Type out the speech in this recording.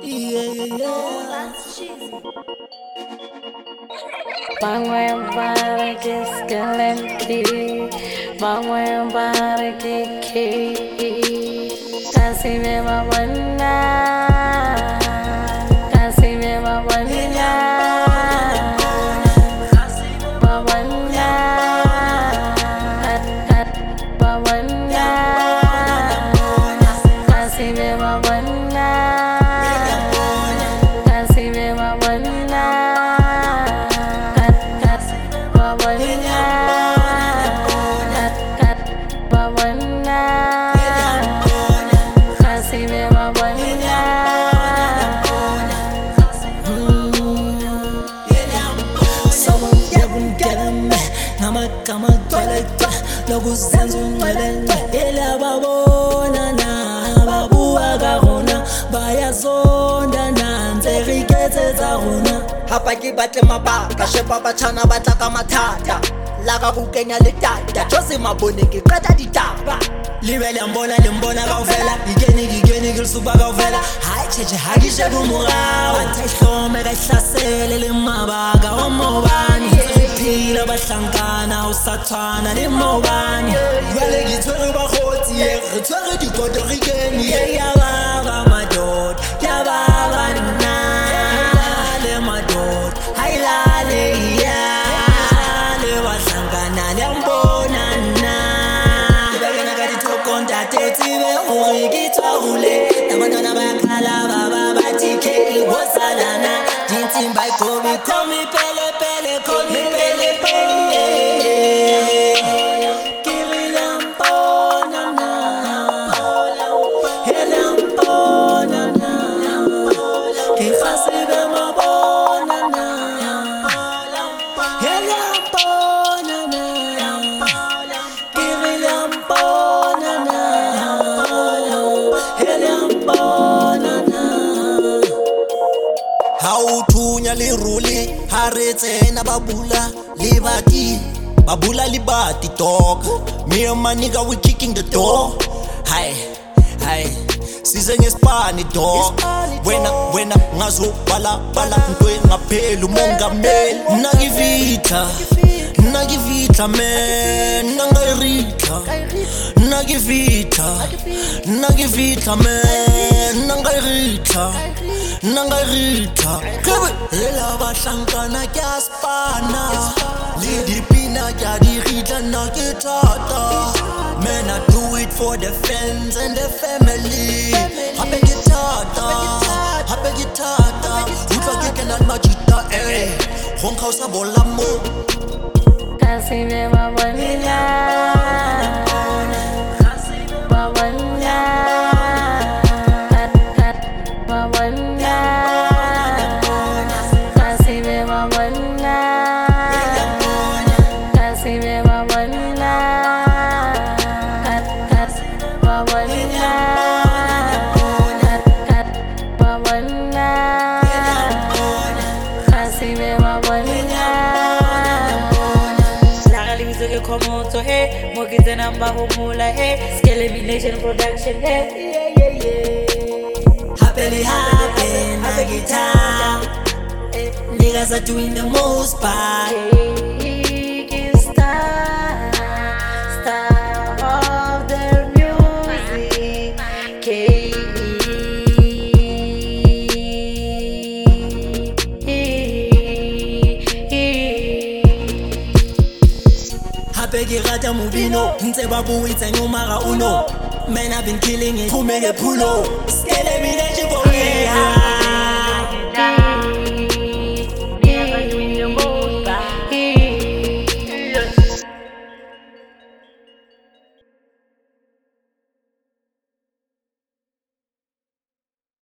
That's cheesy. Bangwe mbare kiskelenti, bangwe mbare kiki, kasime mabana, kasime mabana, mabana, mabana, kasime mabana, kasime mabana. Kama toilet lokuzenza unwelele elababona na babuwa gona bayazonda nanze riketse tsa rona hapa ke batle mabaka shepa batshana batla ka mathata la ka go kenya le tata tshose mabone ke qeta ditaba libele mbona kaofela digeni ke supa kaofela ha cheche ha ke shebu morao bathe hlome ka hlasele le mabaka o mobani phila bahlankana o sathana le mobani jwale ke tshwere ba khotsi re tshwere dikoto re keni ya baba madod ya baba nna le madod hailale ya le bahlankana le mbona nna ibekena ka ditokonta tetsibe hore ke tswahule abantwana bakhala baba bathi ke iwosalana dintimba ikobi komi pele komi pele Hautunya le ruli haretse na babula libati dog. Me and my nigga we kicking the door. Hi size ngespani dog. Wena ngazo bala ntwe ngaphela umongameli nagivita man nagivita man nangairita ela bahlankana kyaspana lidipina kyadirita nakitata man I do it for the fans and the family happy gitata utwa kekenal majita honkausa bolamo kasime mabana hey, Mokize namba humula hey, Scale Elimination Production hey, yeah. Happily na guitar, niggas are doing the most part. Star of the music, Happy rata mubino, ntse babu itse ngomara uno. Man I've been killing it, kumege pulo. Scale Elimination